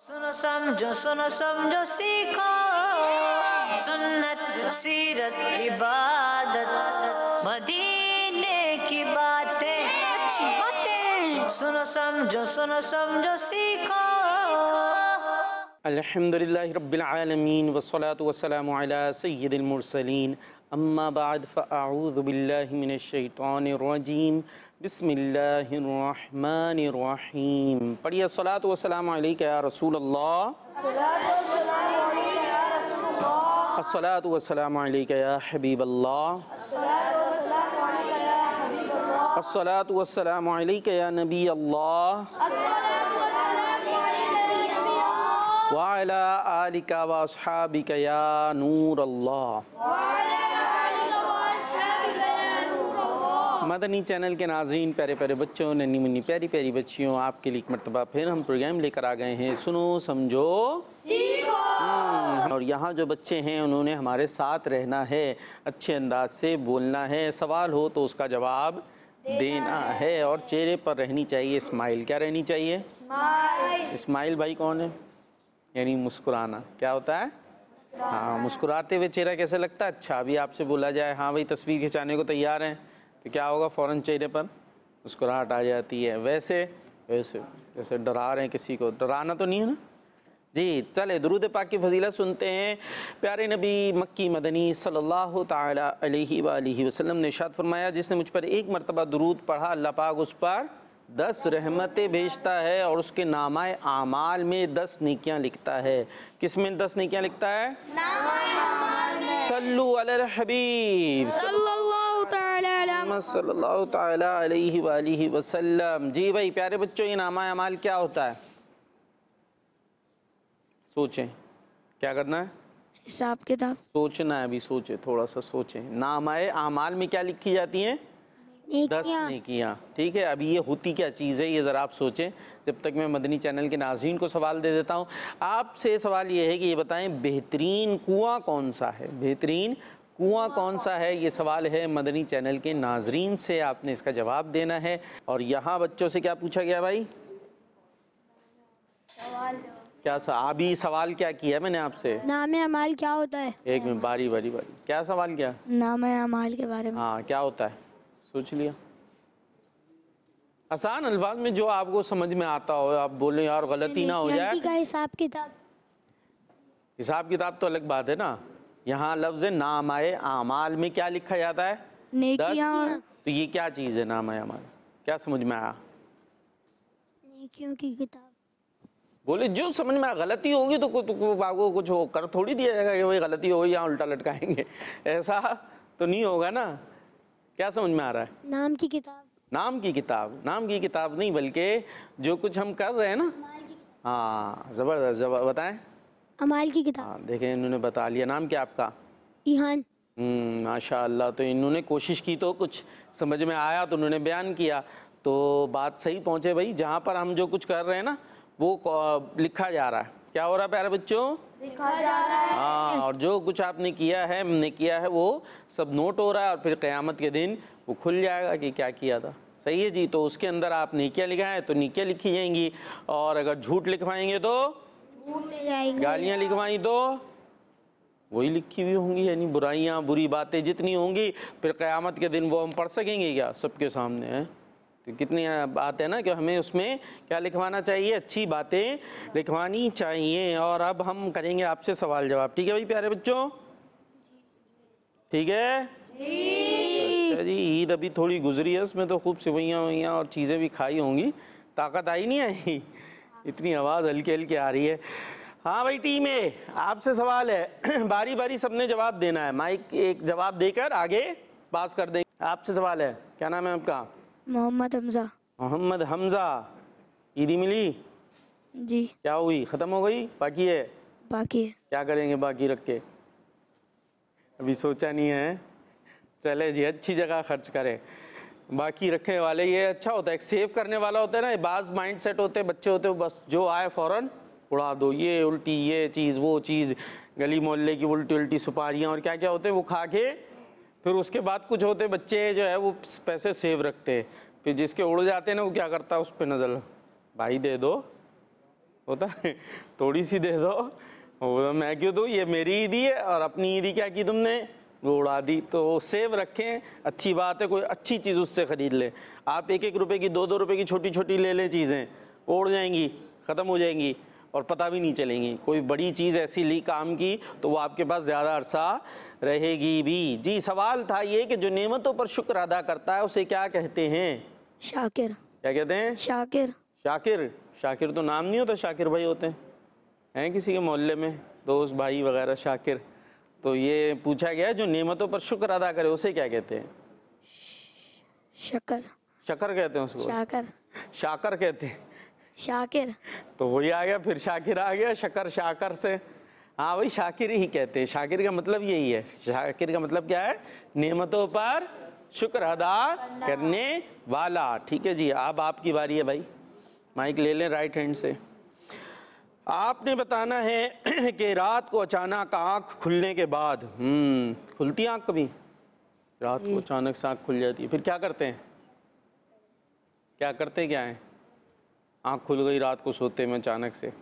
सुनो समझो सीखो सुन्नत सीरत इबादत मदीने की बातें सुनो समझो सीखो। अल्हम्दुलिल्लाहि रब्बिल आलमीन वस्सलातु वस्सलामु अला सय्यिदिल मुरसलीन अम्मा बाद फ़अऊज़ु बिल्लाहि मिनश शैतानिर रजीम बिस्मिल्लाहिर रहमानिर रहीम। पढ़िए अस्सलातु वस्सलामु अलैका या रसूलल्लाह, अस्सलातु वस्सलामु अलैका या हबीबल्लाह, अस्सलातु वस्सलामु अलैका या नबी अल्लाह व अला आलिका व अस्हाबिका या नूर अल्लाह। मदनी चैनल के नाज़रीन, प्यारे प्यारे बच्चों, नन्ही मुन्नी प्यारी प्यारी बच्चियों, आपके लिए एक मरतबा फिर हम प्रोग्राम लेकर आ गए हैं, सुनो समझो सीखो। और यहाँ जो बच्चे हैं उन्होंने हमारे साथ रहना है, अच्छे अंदाज से बोलना है, सवाल हो तो उसका जवाब देना है और चेहरे पर रहनी चाहिए स्माइल। क्या रहनी चाहिए? स्माइल। भाई कौन है? यानी मुस्कुराना। क्या होता है? हाँ, मुस्कुराते हुए चेहरा कैसे लगता है? अच्छा, अभी आपसे बोला जाए हाँ भाई तस्वीर खिंचाने को तैयार हैं तो क्या होगा? फ़ौरन चेहरे पर मुस्कुराहट आ जाती है। वैसे वैसे जैसे डरा रहे हैं किसी को, डराना तो नहीं है ना जी। चले दुरूद पाक की फजीलत सुनते हैं। प्यारे नबी मक्की मदनी सल्लल्लाहु ताला अलैहि वालिहि वसल्लम ने इरशाद फरमाया, जिसने मुझ पर एक मरतबा दुरूद पढ़ा अल्लाह पाक उस पर 10 रहमतें भेजता है और उसके नामाए आमाल में 10 नेकियां लिखता है। किस में 10 नेकियां लिखता है? सल्लु अलल हबीब सल्लल्लाहु ताला अलैहि वालिहि वसल्लम। जी भाई प्यारे बच्चों, ये नामाए आमाल क्या होता है? सोचें, क्या करना है? हिसाब किताब सोचना है। अभी सोचें, थोड़ा सा सोचें। नामाए आमाल में क्या लिखी जाती हैं? 10 नेकियां। ठीक है, अभी ये होती क्या चीज़ है ये ज़रा आप सोचें। जब तक मैं मदनी चैनल के नाज़रीन को सवाल दे देता हूँ। आपसे सवाल ये है कि ये बताएं बेहतरीन कुआं कौन सा है? बेहतरीन कुआं कौन सा है? ये सवाल है मदनी चैनल के नाज़रीन से, आपने इसका जवाब देना है। और यहाँ बच्चों से क्या पूछा गया भाई? क्या अभी सवाल क्या किया मैंने आपसे? नामे अमाल क्या होता है? एक मिनट, बारी बारी बारी। क्या सवाल किया? नामे अमाल के बारे में। हाँ, क्या होता है? सोच लिया। आसान अल्फाज में जो आपको समझ में आता हो आप बोले, यार गलती ना हो जाए। का हिसाब किताब। हिसाब किताब तो अलग बात है ना। यहाँ लफ्ज़ नामाए आमाल में क्या लिखा जाता है? नेकियां। तो ये क्या चीज़ है नामाए आमाल? क्या समझ में आया? नेकियों की किताब। बोले जो समझ में आया। गलती होगी तो आपको कुछ कर थोड़ी दिया जाएगा कि भाई गलती होगी यहाँ उल्टा लटकाएंगे, ऐसा तो नहीं होगा ना। क्या समझ में आ रहा है? नाम की किताब। नाम की किताब। नाम की किताब नहीं, बल्कि जो कुछ हम कर रहे हैं ना। हाँ, ज़बरदस्त। बताएं। अमाल की किताब। हाँ, देखें इन्होंने बता लिया। नाम क्या आपका? ईहान। माशाअल्लाह। तो इन्होंने कोशिश की तो कुछ समझ में आया तो उन्होंने बयान किया, तो बात सही पहुँचे भाई। जहाँ पर हम जो कुछ कर रहे हैं ना वो लिखा जा रहा है। क्या हो रहा है प्यारे बच्चों? लिखा जा रहा है। हाँ, और जो कुछ आपने किया है, हमने किया है, वो सब नोट हो रहा है और फिर क़यामत के दिन वो खुल जाएगा कि क्या किया था। सही है जी। तो उसके अंदर आप नेकियां लिखाएं तो नेकियां लिखी जाएंगी, और अगर झूठ लिखवाएंगे तो गालियां लिखवाई तो वही लिखी हुई होंगी। यानी बुराइयां, बुरी बातें जितनी होंगी फिर क़यामत के दिन वो हम पढ़ सकेंगे क्या सबके सामने? है तो कितनी बात है ना कि हमें उसमें क्या लिखवाना चाहिए? अच्छी बातें लिखवानी चाहिए। और अब हम करेंगे आपसे सवाल जवाब। ठीक है भाई प्यारे बच्चों? ठीक है। अच्छा जी, ईद अभी थोड़ी गुजरी है, इसमें तो खूब सेवइयाँ वइयाँ और चीज़ें भी खाई होंगी। ताकत आई नहीं आई? इतनी आवाज़ हल्की हल्की आ रही है। हाँ भाई टीम है, आपसे सवाल है, बारी बारी सबने जवाब देना है। माइक एक जवाब देकर आगे पास कर देंगे। आपसे सवाल है, क्या नाम है आपका? मोहम्मद हमजा। मोहम्मद हमजा। ईदी मिली? जी। क्या हुई? ख़त्म हो गई? बाकी है? बाकी है। क्या करेंगे बाकी रख के? अभी सोचा नहीं है। चले जी, अच्छी जगह खर्च करें। बाकी रखने वाले ये अच्छा होता है, एक सेव करने वाला होता है ना। बाज़ माइंड सेट होते हैं बच्चे होते हैं, बस जो आए फ़ौरन उड़ा दो। ये उल्टी, ये चीज़, वो चीज़, गली मोहल्ले की उल्टी उल्टी सुपारियाँ और क्या क्या होते हैं वो खा के फिर उसके बाद कुछ होते बच्चे जो है वो पैसे सेव रखते हैं। फिर जिसके उड़ जाते हैं ना वो क्या करता है उस पर नज़र, भाई दे दो, होता है, थोड़ी सी दे दो, वो मैं क्यों दूँ, ये मेरी ईदी है और अपनी ईदी क्या की तुमने, वो उड़ा दी। तो सेव रखें, अच्छी बात है, कोई अच्छी चीज़ उससे ख़रीद लें। आप 1-1 रुपए की 2-2 रुपए की छोटी छोटी ले लें चीज़ें, उड़ जाएंगी, ख़त्म हो जाएंगी और पता भी नहीं चलेंगी। कोई बड़ी चीज़ ऐसी ली काम की तो वो आपके पास ज़्यादा अरसा रहेगी भी। जी, सवाल था ये कि जो नेमतों पर शुक्र अदा करता है उसे क्या कहते हैं? शाकिर। क्या कहते हैं? शाकिर। शाकिर। शाकिर तो नाम नहीं होता, शाकिर भाई होते हैं किसी के मोहल्ले में, दोस्त भाई वगैरह शाकिर। तो ये पूछा गया जो नेमतों पर शुक्र अदा करे उसे क्या कहते हैं? शकर। शकर कहते हैं उसको, शाकर। शाकर कहते हैं। शाकिर। तो वही आ गया, फिर शाकिर आ गया, शकर शाकर से। हाँ भाई, शाकिर ही कहते हैं। शाकिर का मतलब यही है। शाकिर का मतलब क्या है? नेमतों पर शुक्र अदा करने वाला। ठीक है जी, अब आपकी बारी है भाई, माइक ले लें राइट हैंड से। आपने बताना है कि रात को अचानक आँख खुलने के बाद, खुलती आँख कभी? रात को अचानक से आँख खुल जाती है, फिर क्या करते हैं? क्या करते क्या हैं? आँख खुल गई रात को सोते में अचानक से,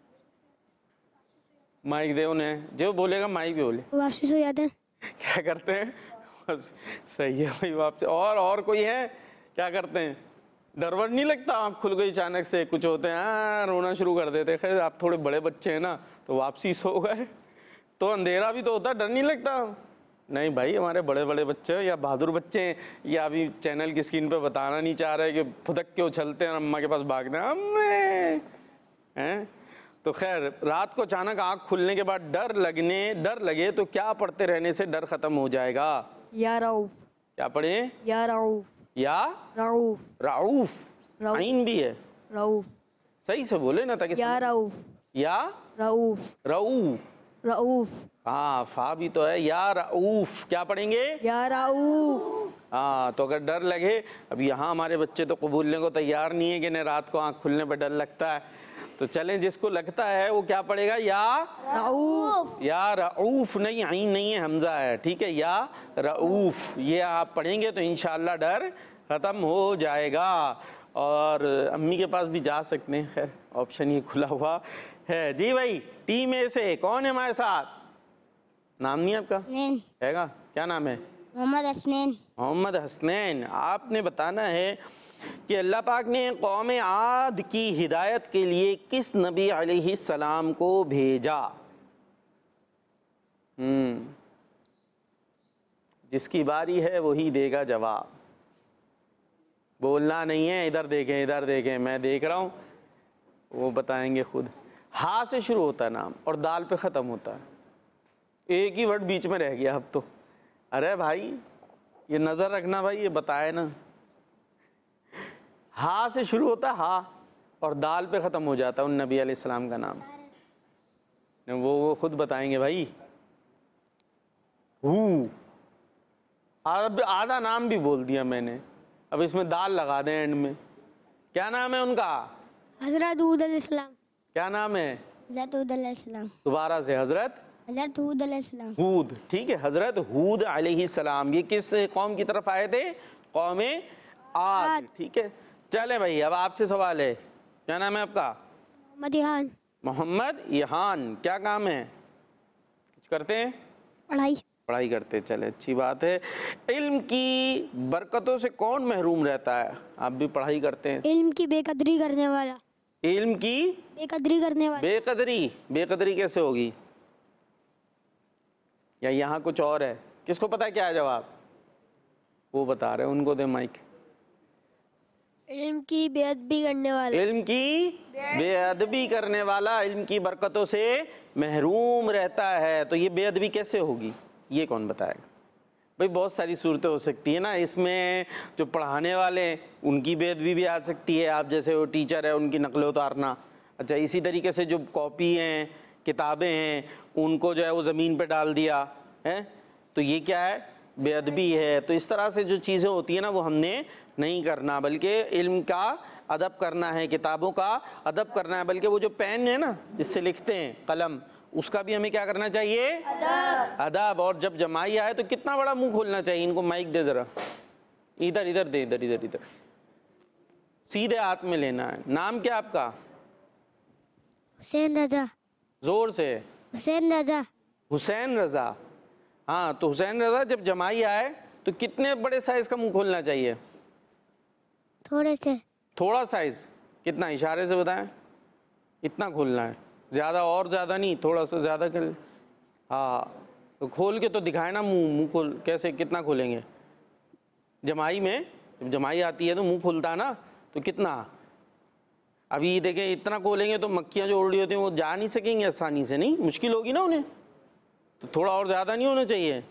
माइक दे उन्हें, जो बोलेगा माइक भी बोले। वापसी सो जाते हैं। क्या करते हैं? सही है भाई, वापसी। और कोई है? क्या करते हैं? डर वर नहीं लगता? आँख खुल गई अचानक से, कुछ होते हैं रोना शुरू कर देते। खैर आप थोड़े बड़े बच्चे हैं ना, तो वापसी सो गए तो अंधेरा भी तो होता, डर नहीं लगता? नहीं भाई, हमारे बड़े बड़े बच्चे या बहादुर बच्चे हैं, या अभी चैनल की स्क्रीन पे बताना नहीं चाह रहे कि फुदक के उछलते हैं और अम्मा के पास भागते हैं, अम्मे हैं। तो खैर, रात को अचानक आँख खुलने के बाद डर लगे तो क्या पढ़ते रहने से डर खत्म हो जाएगा? या रऊफ। क्या पढ़े? या रऊफ। या रऊफ। राउफ। आइन भी है, रऊफ। सही से बोले ना, ताकि या रऊफ। या रऊफ। रऊ। रऊफ। हाँ, फा भी तो है। या रऊफ। क्या पढ़ेंगे? या रऊफ। हाँ, तो अगर डर लगे, अब यहाँ हमारे बच्चे तो कबूलने को तैयार नहीं है कि नहीं रात को आँख खुलने पर डर लगता है, तो चलें जिसको लगता है वो क्या पढ़ेगा? या रऊफ। या रऊफ नहीं, आइन नहीं है, हमजा है। ठीक है, या रऊफ, ये आप पढ़ेंगे तो इंशाल्लाह डर ख़त्म हो जाएगा। और अम्मी के पास भी जा सकते हैं, खैर ऑप्शन ये खुला हुआ है। जी भाई, टीम में से कौन है हमारे साथ? नाम नहीं आपका? हसनैन। हैगा, क्या नाम है? मोहम्मद हसनैन। मोहम्मद हसनैन। आपने बताना है कि अल्लाह पाक ने कौम आद की हिदायत के लिए किस नबी अलैहिस्सलाम को भेजा? जिसकी बारी है वही देगा जवाब, बोलना नहीं है। इधर देखें, मैं देख रहा हूँ, वो बताएंगे खुद। हा से शुरू होता है नाम और दाल पे ख़त्म होता है, एक ही वर्ड बीच में रह गया अब तो। अरे भाई ये नज़र रखना भाई, ये बताए ना। हा से शुरू होता है, हा, और दाल पे ख़त्म हो जाता है उन नबी अलैहिस्सलाम का नाम। वो खुद बताएंगे भाई। हू, अब आधा नाम भी बोल दिया मैंने, अब इसमें दाल लगा दें एंड में। क्या नाम है उनका? हजरत हूद अलैहिस्सलाम। क्या नाम है? हजरत हूद अलैहिस्सलाम। दोबारा से, हजरत हूद अलैहिस्सलाम। हूद। ठीक है, हजरत हूद अलैहिस्सलाम। ये किस कौम की तरफ आए थे? कौम आद। ठीक है, चले भाई, अब आपसे सवाल है। क्या नाम है आपका? मोहम्मद इहान। मोहम्मद इहान। क्या काम है? कुछ करते हैं? पढ़ाई करते हैं। चले, अच्छी बात है। इल्म की बरकतों से कौन महरूम रहता है? आप भी पढ़ाई करते हैं। इल्म की बेकदरी करने वाला। इल्म की बेकदरी करने वाला। बेकदरी कैसे होगी? या यहाँ कुछ और है? किसको पता है क्या है जवाब? वो बता रहे हैं, उनको दे माइक। इल्म की बेअदबी करने वाला। इल्म की बेअदबी करने वाला इल्म की बरकतों से महरूम रहता है। तो ये बेअदबी कैसे होगी, ये कौन बताएगा? भाई बहुत सारी सूरतें हो सकती है ना इसमें। जो पढ़ाने वाले हैं उनकी बेअदबी भी आ सकती है, आप जैसे वो टीचर है उनकी नकल उतारना। अच्छा, इसी तरीके से जो कॉपी हैं, किताबें हैं, उनको जो है वो ज़मीन पे डाल दिया है, तो ये क्या है? बेअदबी है। तो इस तरह से जो चीज़ें होती हैं ना, वो हमने नहीं करना, बल्कि इल्म का अदब करना है, किताबों का अदब करना है। बल्कि वो जो पेन है ना जिससे लिखते हैं, कलम, उसका भी हमें क्या करना चाहिए? अदब। और जब जमाई आए तो कितना बड़ा मुंह खोलना चाहिए। इनको माइक दे ज़रा, इधर दे, इधर सीधे हाथ में लेना है। नाम क्या आपका? हुसैन रजा। ज़ोर से। हुसैन रजा। हुसैन रज़ा। हाँ, तो हुसैन रज़ा जब जमाई आए तो कितने बड़े साइज़ का मुंह खोलना चाहिए? थोड़े से। थोड़ा साइज़ कितना, इशारे से बताएं। इतना खोलना है, ज़्यादा और ज़्यादा नहीं, थोड़ा सा ज़्यादा कर। हाँ, तो खोल के तो दिखाए ना मुंह। मुंह खोल कैसे, कितना खोलेंगे? जमाई में जब जमाई आती है तो मुंह खुलता है ना, तो कितना? अभी देखें इतना खोलेंगे तो मक्खियाँ जो उड़ रही होती हैं वो जा नहीं सकेंगी आसानी से, नहीं, मुश्किल होगी ना उन्हें। तो थोड़ा और ज़्यादा नहीं होना चाहिए?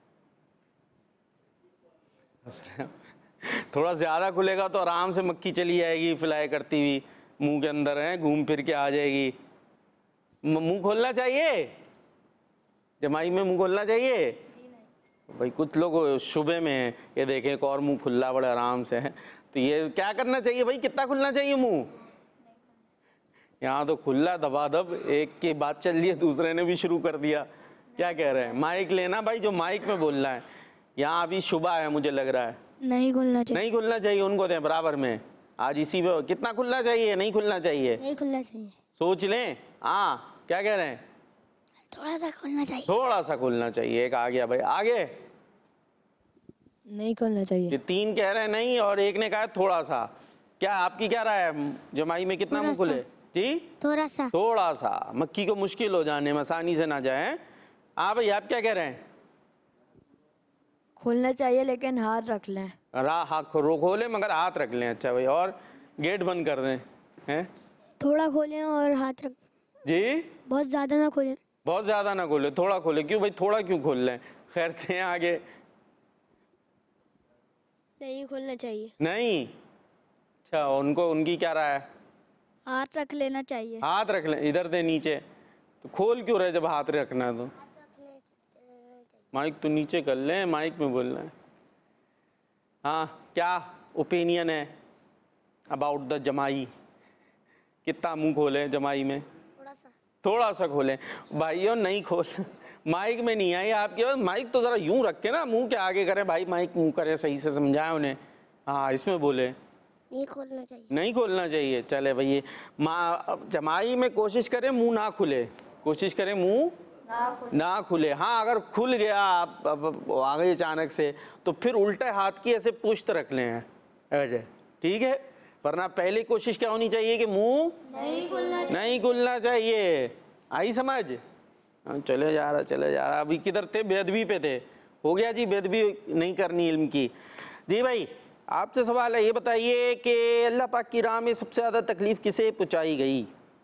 थोड़ा ज़्यादा खुलेगा तो आराम से मक्खी चली जाएगी फ्लाई करती हुई मुंह के अंदर, है, घूम फिर के आ जाएगी। मुंह खोलना चाहिए, जमाई में मुंह खोलना चाहिए। भाई कुछ लोग शुबे में हैं, ये देखें एक और मुंह खुला बड़े आराम से है। तो ये क्या करना चाहिए भाई, कितना खुलना चाहिए मुंह? यहाँ तो खुला दबादब, एक की बात चल रही है दूसरे ने भी शुरू कर दिया। क्या कह रहे हैं? माइक लेना भाई, जो माइक में बोलना है। यहाँ अभी शुबा है, मुझे लग रहा है नहीं खुलना चाहिए। नहीं खुलना चाहिए, उनको दें बराबर में। आज इसी पे कितना खुलना चाहिए, नहीं खुलना चाहिए? नहीं खुलना चाहिए। सोच लें। हाँ, क्या कह रहे हैं? थोड़ा सा खुलना चाहिए। थोड़ा सा खुलना चाहिए। एक आ गया भाई, आगे। नहीं खुलना चाहिए। ये 3 कह रहे हैं नहीं और एक ने कहा थोड़ा सा। क्या आपकी क्या राय है, जमाई में कितना मुंह खुले? जी, थोड़ा सा। थोड़ा सा, मक्खी को मुश्किल हो जाने में आसानी से ना जाए। हाँ भाई, आप क्या कह रहे हैं? खुलना चाहिए लेकिन हाथ रख लें। हाथ खोले मगर हाथ रख लें। अच्छा भाई, और गेट बंद कर दें, हैं? थोड़ा खोलें और हाथ रख। जी, बहुत ज़्यादा ना खोलें। बहुत ज़्यादा ना खोले, थोड़ा खोले। क्यों भाई, थोड़ा क्यों खोल लें? खैर थे आगे। नहीं खोलना चाहिए। नहीं, अच्छा, उनको उनकी क्या राय है? हाथ रख लेना चाहिए। हाथ रख लें, इधर दे नीचे। तो खोल क्यों रहे जब हाथ रखना है? तो माइक तो नीचे कर लें, माइक में बोलना है। हाँ, क्या ओपिनियन है अबाउट द जमाई? कितना मुंह खोले जमाई में? थोड़ा सा खोलें भाइयों, नहीं खोल। माइक में नहीं आई आपके पास, माइक तो ज़रा यूं रख के ना मुंह के आगे करें भाई, माइक मुंह करें, सही से समझाएं उन्हें। हाँ, इसमें बोले। नहीं खोलना चाहिए। नहीं खोलना चाहिए। चले भैया, जमाई में कोशिश करें मुंह ना खुले, कोशिश करें मुंह ना खुले। हाँ, अगर खुल गया आप आ गई अचानक से तो फिर उल्टे हाथ की ऐसे पुश्त रख लें ऐसे, ठीक है? वरना पहली कोशिश क्या होनी चाहिए कि मुंह नहीं खुलना चाहिए। आई समझ? चले जा रहा। अभी किधर थे? बेअदबी पे थे। हो गया जी, बेअदबी नहीं करनी इल्म की। जी भाई, आपसे सवाल है, ये बताइए कि अल्लाह पाक की राह में सबसे ज़्यादा तकलीफ़ किसे पहुँचाई गई?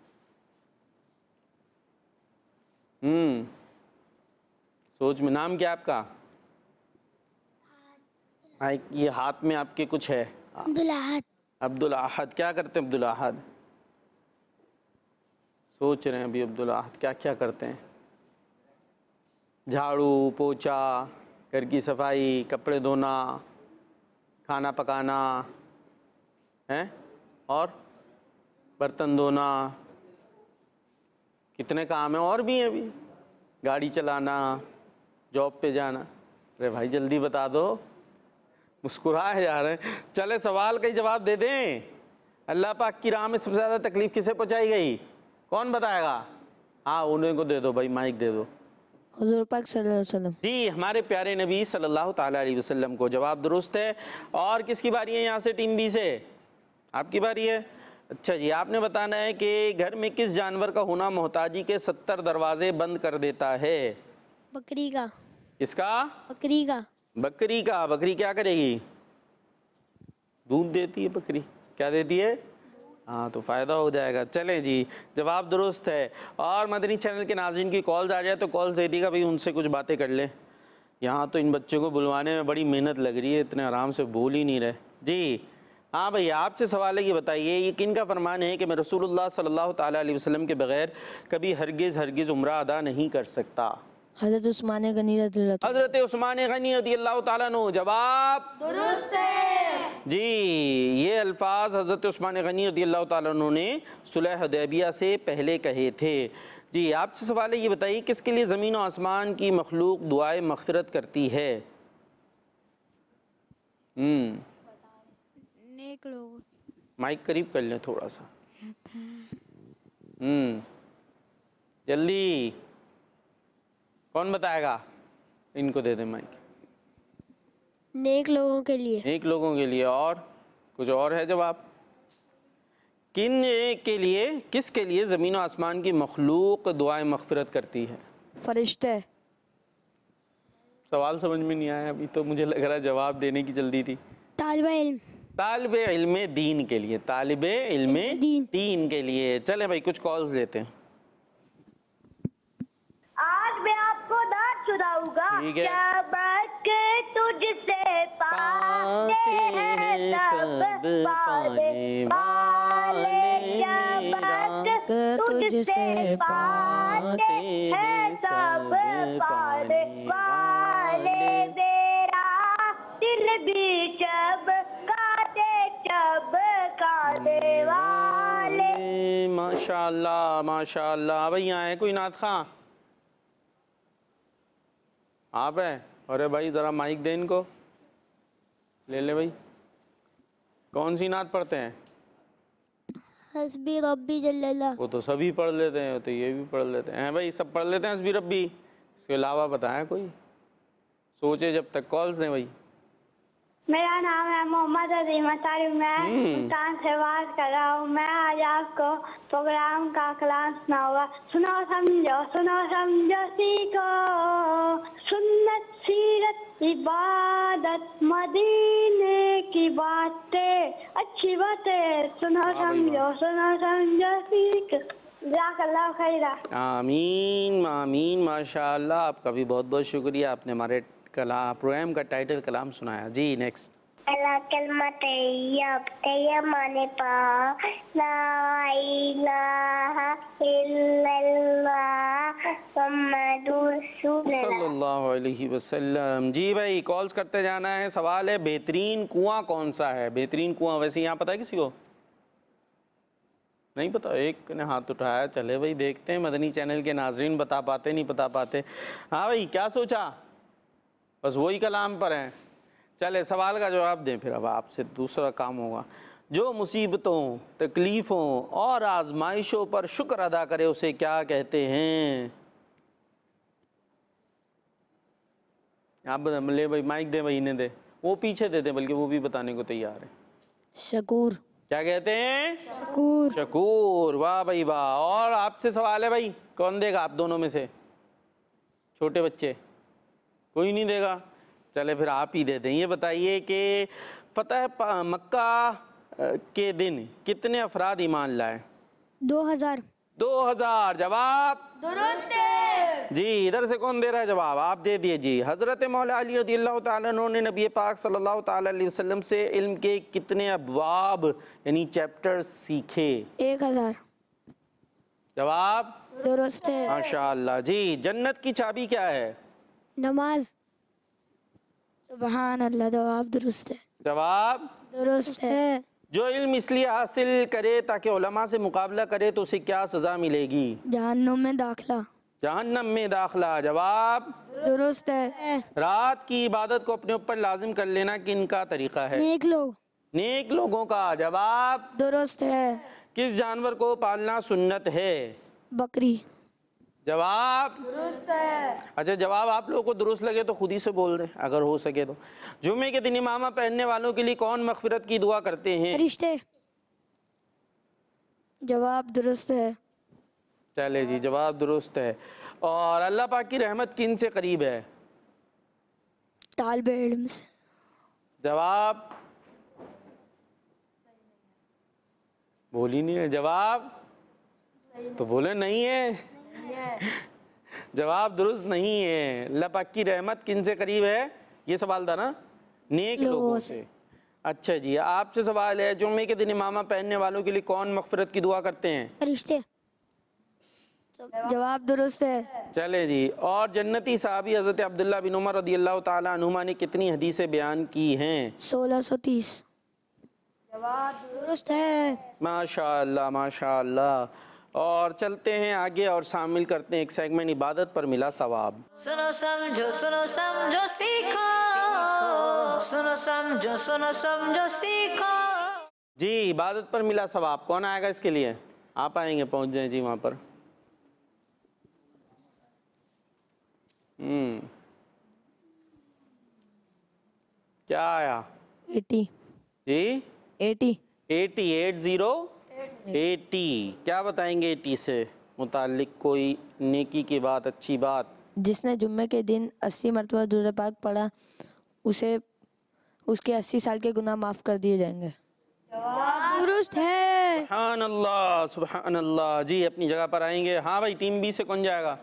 सोच में। नाम क्या आपका? ये हाथ में आपके कुछ है? अब्दुल अहद। अब्दुल अहद। क्या करते हैं अब्दुल अहद? सोच रहे हैं अभी अब्दुल अहद क्या क्या करते हैं? झाड़ू पोछा, घर की सफाई, कपड़े धोना, खाना पकाना, हैं, और बर्तन धोना। कितने काम हैं, और भी हैं अभी। गाड़ी चलाना, जॉब पे जाना। अरे भाई जल्दी बता दो, मुस्कुराए जा रहे हैं। चले सवाल का ही जवाब दे दें। अल्लाह पाक की राह में सबसे ज़्यादा तकलीफ़ किसे पहुंचाई गई? कौन बताएगा? हाँ, उन्हीं को दे दो भाई, माइक दे दो। हुजूर पाक सल्लल्लाहु अलैहि वसल्लम। जी, हमारे प्यारे नबी सल्लल्लाहु ताला अलैहि वसल्लम को। जवाब दुरुस्त है। और किसकी बारी है यहाँ से? टीम बी से आपकी बारी है। अच्छा जी, आपने बताना है कि घर में किस जानवर का होना मोहताजी के 70 दरवाजे बंद कर देता है? बकरी का। किसका? बकरी का। बकरी का। बकरी क्या करेगी? दूध देती है बकरी। क्या देती है? हाँ, तो फ़ायदा हो जाएगा। चलें जी, जवाब दुरुस्त है। और मदनी चैनल के नाज़रीन की कॉल्स आ जाए तो कॉल्स दे दीजिएगा भाई, उनसे कुछ बातें कर लें। यहाँ तो इन बच्चों को बुलवाने में बड़ी मेहनत लग रही है, इतने आराम से बोल ही नहीं रहे। जी हाँ भैया, आपसे सवाल है कि बताइए, ये किन का फरमान है कि मैं रसूलुल्लाह सल्लल्लाहु ताला अलैहि वसल्लम के बगैर कभी हरगिज़ उम्रा अदा नहीं कर सकता? हज़रत उस्मान गनी रज़ियल्लाहु ताला। हज़रत उस्मान गनी रज़ियल्लाहु ताला अन्हु। जवाब दुरुस्त है जी। ये अल्फाज हज़रत उस्मान गनी रज़ियल्लाहु ताला अन्हु ने सुलह हुदैबिया से पहले कहे थे। जी, आपसे सवाल है, ये बताइए किसके लिए ज़मीन और आसमान की मखलूक दुआए मग़फ़िरत करती है? नेक लोग। माइक करीब कर लें थोड़ा सा। जल्दी, कौन बताएगा? इनको दे दे माइक। नेक लोगों के लिए। नेक लोगों के लिए। और कुछ और है जवाब? किन के लिए, किसके लिए ज़मीन और आसमान की मखलूक दुआएं मग़फ़िरत करती है? फरिश्ते। सवाल समझ में नहीं आया अभी तो, मुझे लग रहा है जवाब देने की जल्दी थी। तालिबा इल्म। तालिबे इल्मे दीन के लिए, तालिबे इल्मे दीन के लिए। चले भाई कुछ कॉल्स लेते हैं। आज मैं आपको दाद सुनाऊंगा। ठीक है। सबक तुझसे पाते हैं सब पाने वाले, सबक तुझसे पाते हैं सब पाने वाले, मेरा दिल भी चमकाने वाले। माशाअल्लाह माशाअल्लाह। भाई यहाँ है कोई नात खां? आप है? अरे भाई ज़रा माइक दे इनको, ले ले भाई। कौन सी नात पढ़ते हैं? हस्बी रब्बी जल्लल्लाह। वो तो सभी पढ़ लेते हैं, तो ये भी पढ़ लेते हैं भाई, सब पढ़ लेते हैं हस्बी रब्बी। इसके अलावा बताएं कोई, सोचे जब तक। कॉल्स दें भाई। मेरा नाम है मोहम्मद अजीम अतारी, मैं मुल्तान से बात कर रहा हूँ। मैं आज आपको प्रोग्राम का कलाम सुनाऊंगा। सुनो समझो सीखो, सुन्नत सीरत इबादत मदीने की बातें, अच्छी बातें। सुनो समझो सीखो। जज़ाकल्लाह खैरा। आमीन आमीन माशाअल्लाह। आपका भी बहुत बहुत शुक्रिया, आपने हमारे प्रोग्राम का टाइटल कलाम सुनाया। जी नेक्स्ट। अल्लाह कलमा तैयब माने पा ला इलाहा इल्लल्लाह मुहम्मदुर रसूलुल्लाह सल्लल्लाहु अलैहि वसल्लम। जी भाई कॉल्स करते जाना है। सवाल है बेहतरीन कुआं कौन सा है? बेहतरीन कुआं वैसे यहाँ पता है किसी को? नहीं पता? एक ने हाथ उठाया। चले भाई देखते हैं मदनी चैनल के नाजरीन बता पाते नहीं बता पाते। हाँ भाई क्या सोचा? बस वही कलाम पर हैं। चले सवाल का जवाब दें, फिर अब आपसे दूसरा काम होगा। जो मुसीबतों, तकलीफ़ों और आजमाइशों पर शुक्र अदा करे उसे क्या कहते हैं? आप ले भाई, माइक दे भाई, इन्हें दे, वो पीछे दे दे, बल्कि वो भी बताने को तैयार है। शकूर। क्या कहते हैं? शकूर। शकूर। वाह भाई वाह। और आपसे सवाल है भाई, कौन देगा आप दोनों में से? छोटे बच्चे कोई नहीं देगा? चले फिर आप ही दे दें। ये बताइए कि फतह मक्का के दिन कितने अफराद ईमान लाए? 2000। 2000। जवाब दुरुस्त है जी। इधर से कौन दे रहा है जवाब? आप दे दिए जी। हज़रत मौला अली रज़ियल्लाहु ताला अन्हु ने नबी पाक सल्लल्लाहु ताला अलैहि वसल्लम से इल्म के कितने अबवाब यानी चैप्टर्स सीखे? 1000। जवाब दुरुस्त है। माशाअल्लाह जी। जन्नत की चाबी क्या है? नमाज। सुभान अल्लाह। जवाब दुरुस्त है। जवाब दुरुस्त है। जो इल्म इसलिए हासिल करे ताकि उलमा से मुकाबला करे तो उसे क्या सज़ा मिलेगी? जहन्नुम में दाखिला। जहन्नम में दाखिला। जवाब दुरुस्त है। रात की इबादत को अपने ऊपर लाजिम कर लेना किन का तरीका है? नेक लोग। नेक लोगों का। जवाब दुरुस्त है। किस जानवर को पालना सुन्नत है? बकरी। जवाब दुरुस्त है। अच्छा जवाब आप लोगों को दुरुस्त लगे तो खुद ही से बोल दें अगर हो सके तो। जुम्मे के दिन इमामा पहनने वालों के लिए कौन मगफिरत की दुआ करते हैं? फरिश्ते। जवाब दुरुस्त है। चले जी जवाब दुरुस्त है। और अल्लाह पाक की रहमत किन से करीब है? तालिबे इल्म से। जवाब बोल ही नहीं है। जवाब तो बोले नहीं है। जवाब दुरुस्त नहीं है। अल्लाह पाक की रहमत किन से करीब है? ये सवाल था ना, नेक लोगों से। अच्छा जी आपसे सवाल है, जुम्मे के दिन इमामा पहनने वालों के लिए कौन मगफिरत की दुआ करते हैं? फरिश्ते। जवाब दुरुस्त है। चले जी। और जन्नती साहबी हज़रत अब्दुल्ला बिन उमर रदियल्लाहु ताला अन्हुमा ने कितनी हदीसें बयान की हैं? 1630। जवाब दुरुस्त है। माशाअल्लाह माशाअल्लाह। और चलते हैं आगे और शामिल करते हैं एक सेगमेंट इबादत पर मिला सवाब। सुनो समझो सीखो, सुनो समझो सीखो। जी इबादत पर मिला सवाब कौन आएगा इसके लिए? आप आएंगे, पहुंच जाएं जी वहाँ पर। क्या आया 80 जी? 80 80 क्या बताएंगे 80 से मुताल्लिक? कोई नेकी की बात, अच्छी बात? जिसने जुम्मे के दिन 80 मरतबा दुरूद पाक पढ़ा उसे उसके 80 साल के गुनाह माफ़ कर दिए जाएंगे। दुरुस्त है। सुभान अल्लाह, सुभान अल्लाह। जी अपनी जगह पर आएंगे। हाँ भाई, टीम बी से कौन जाएगा?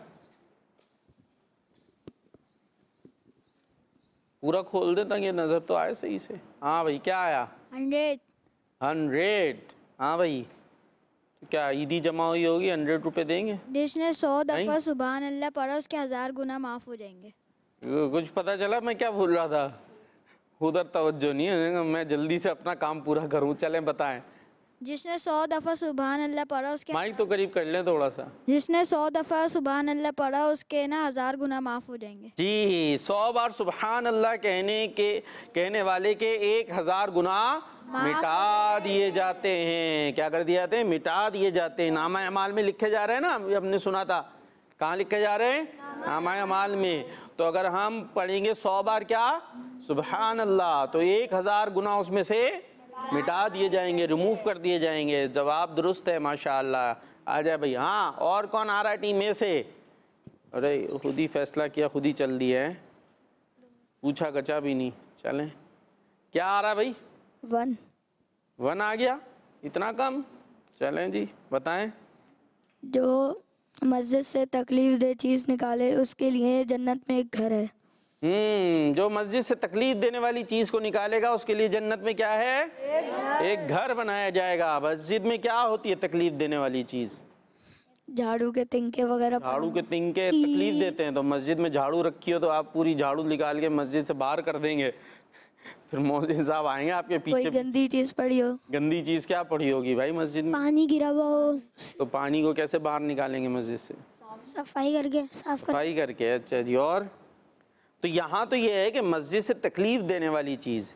पूरा खोल दे ताकि नजर तो आए सही से। हाँ भाई, क्या आया? 100। 100। हाँ भाई, तो क्या ईदी जमा हुई होगी? 100 रुपये देंगे। जिसने 100 नहीं? दफा सुभान अल्लाह पढ़ा उसके 1000 गुना माफ हो जाएंगे। कुछ पता चला मैं क्या भूल रहा था? उधर तवज्जो नहीं है, मैं जल्दी से अपना काम पूरा करूँ। चलें बताएं। जिसने 100 दफा सुभान अल्लाह पढ़ा उसके माइक तो करीब कर लें थोड़ा सा। जिसने 100 दफा सुभान अल्लाह पढ़ा उसके ना 1000 गुना माफ हो जाएंगे। जी, 100 बार सुभान अल्लाह कहने वाले के 1000 गुनाह मिटा दिए जाते हैं। क्या कर दिए जाते हैं? मिटा दिए जाते हैं। नामा अमाल में लिखे जा रहे हैं ना, अभी हमने सुना था। कहाँ लिखे जा रहे हैं? नामा अमाल में। तो अगर हम पढ़ेंगे 100 बार क्या सुभान अल्लाह, तो 1000 गुनाह उसमें से मिटा दिए जाएंगे, रिमूव कर दिए जाएंगे। जवाब दुरुस्त है, माशाअल्लाह। आ जाए भाई। हाँ, और कौन आ रहा है टीम में से? अरे खुद ही फैसला किया, खुद ही चल दिया है, पूछा गचा भी नहीं। चलें, क्या आ रहा है भाई? 1 आ गया? इतना कम? चलें जी, बताएं। जो मस्जिद से तकलीफ दे चीज़ निकाले उसके लिए जन्नत में एक घर है। जो मस्जिद से तकलीफ देने वाली चीज को निकालेगा उसके लिए जन्नत में क्या है? एक घर बनाया जाएगा। मस्जिद में क्या होती है तकलीफ देने वाली चीज? झाड़ू के तिनके वगैरह। झाड़ू के तिनके तकलीफ देते हैं। तो मस्जिद में झाड़ू रखी हो तो आप पूरी झाड़ू निकाल के मस्जिद से बाहर कर देंगे, फिर मौलवी साहब आएंगे आपके कोई पीछे। गंदी चीज पड़ी हो। गंदी चीज क्या पड़ी होगी भाई मस्जिद में? पानी गिरा हुआ हो तो पानी को कैसे बाहर निकालेंगे मस्जिद से? सफाई करके साफ कर। सफाई करके। अच्छा जी। और तो यहाँ तो ये है कि मस्जिद से तकलीफ देने वाली चीज़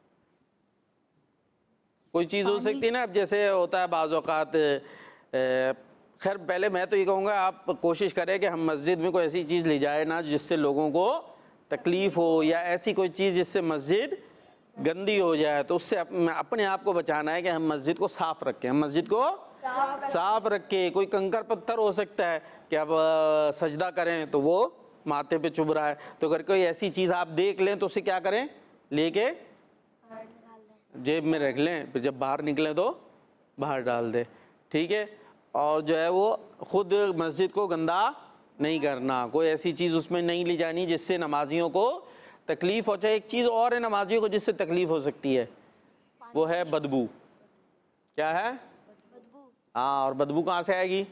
कोई चीज़ हो सकती है ना। अब जैसे होता है बाज़ औक़ात, खैर पहले मैं तो ये कहूँगा आप कोशिश करें कि हम मस्जिद में कोई ऐसी चीज़ ले जाए ना जिससे लोगों को तकलीफ़ हो, या ऐसी कोई चीज़ जिससे मस्जिद गंदी हो जाए। तो उससे अपने आप को बचाना है कि हम मस्जिद को साफ़ रखें। हम मस्जिद को साफ़ रखें। कोई कंकर पत्थर हो सकता है कि अब सजदा करें तो वो माथे पे चुभ रहा है, तो अगर कोई ऐसी चीज़ आप देख लें तो उसे क्या करें? लेके जेब में रख लें, फिर जब बाहर निकलें तो बाहर डाल दें। ठीक है। और जो है वो खुद मस्जिद को गंदा नहीं करना। कोई ऐसी चीज़ उसमें नहीं ले जानी जिससे नमाजियों को तकलीफ़ हो। चाहे एक चीज़ और है नमाजियों को जिससे तकलीफ़ हो सकती है, वो है बदबू। क्या है? हाँ, और बदबू कहाँ से आएगी?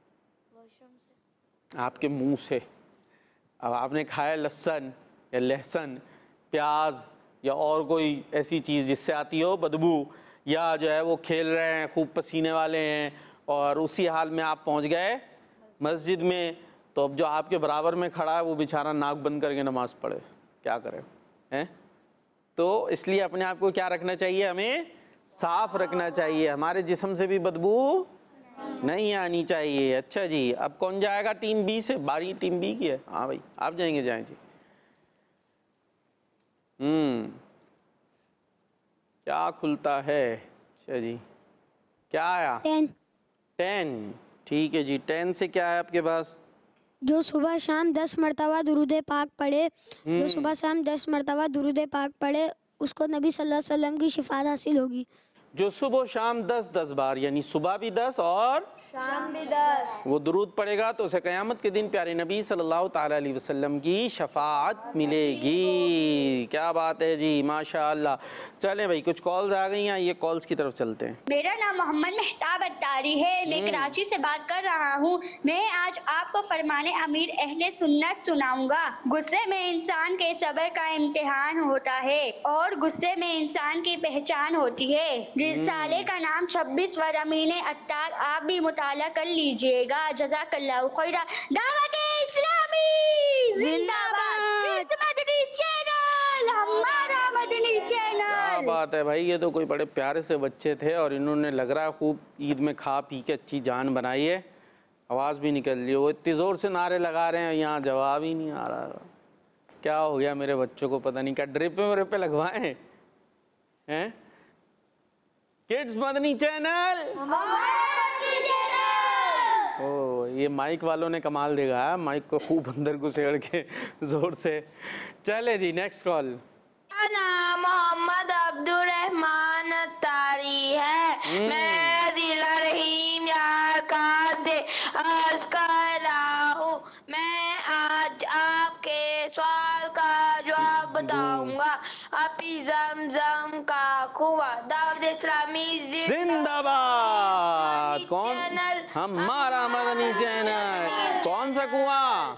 आपके मुंह से। अब आपने खाया लहसुन या लहसुन, प्याज या और कोई ऐसी चीज़ जिससे आती हो बदबू, या जो है वो खेल रहे हैं खूब पसीने वाले हैं और उसी हाल में आप पहुंच गए मस्जिद में, तो अब जो आपके बराबर में खड़ा है वो बेचारा नाक बंद करके नमाज़ पढ़े, क्या करें? हैं? तो इसलिए अपने आप को क्या रखना चाहिए? हमें साफ़ रखना चाहिए। हमारे जिस्म से भी बदबू नहीं आनी चाहिए। अच्छा जी, अब कौन जाएगा टीम बी से? बारी टीम बी की है। हाँ भाई, आप जाएंगे? जाएं जी। क्या खुलता है? अच्छा जी, क्या आया? 10। ठीक है जी, 10 से क्या है आपके पास? जो सुबह शाम 10 मरतबा दुरूद पाक पढ़े, जो सुबह शाम 10 मरतबा दुरूद पाक पढ़े उसको नबी सल्लल्लाहु अलैहि वसल्लम की शिफात हासिल होगी। जो सुबह शाम 10 बार, यानी सुबह भी 10 और शाम भी 10 वो दुरूद पढ़ेगा तो उसे क़यामत के दिन प्यारे नबी सल्लल्लाहु ताला अलैहि वसल्लम की शफाअत मिलेगी। क्या बात है जी, माशाअल्लाह। चलें भाई, कुछ कॉल्स आ गई हैं, ये कॉल्स की तरफ चलते हैं। मेरा नाम मोहम्मद मेहताब अत्तारी है, मैं कराची से बात कर रहा हूँ। मैं आज आपको फरमाने अमीर अहले सुन्नत सुनाऊंगा। गुस्से में इंसान के सब्र का इम्तिहान होता है और गुस्से में इंसान की पहचान होती है। रिसाले का नाम 26 व अमीन अत्तार, आप भी मुताला कर लीजिएगा। जज़ाकल्लाहु खैरा। दावत इस्लामी जिंदाबाद। इस मदनी चैनल हमारा मदनी चैनल। क्या बात है भाई, ये तो कोई बड़े प्यारे से बच्चे थे और इन्होंने लग रहा है खूब ईद में खा पी के अच्छी जान बनाई है आवाज़ भी निकल रही है। वो इतनी ज़ोर से नारे लगा रहे हैं, यहाँ जवाब ही नहीं आ रहा। क्या हो गया मेरे बच्चों को, पता नहीं क्या ड्रिप पे लगवाएं हैं। किड्स मदनी चैनल, ओ ये माइक वालों ने कमाल देखा है, माइक को खूब अंदर घुसेड़ के जोर से। चले जी नेक्स्ट कॉल। नाम मोहम्मद अब्दुल रहमान अत्तारी है। मैं जिला रहीम यारकान से अर्ज कर रहा हूँ। मैं आज आपके सवाल का जवाब बताऊंगा। अपी जमजम का कुआं, दावत इस्लामी जिंदाबाद। कौन? हमारा मदनी चैनल। कौन सा कुआं?